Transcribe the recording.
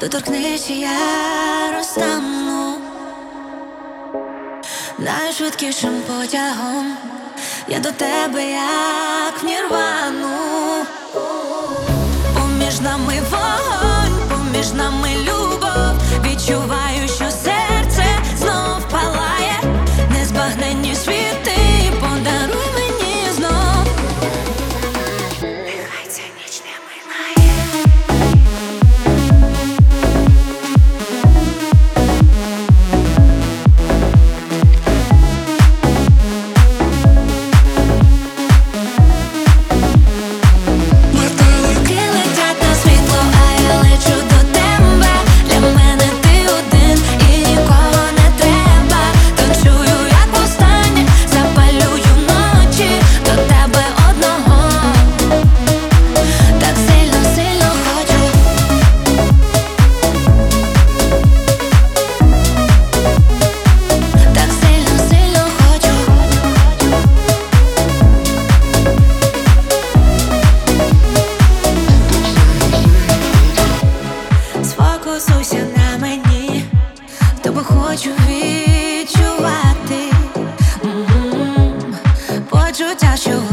доторкнешся, я розтану найшвидкішим потягом. Я до тебе, як в нірвану. Поміж нами вогонь, поміж нами любов. Відчуваю, що серце знов палає. Незбагненні світи, подаруй мені знов. Нехай ця ніч не минає. Сфокусуйся на мені, тобі хочу відчувати почуття, що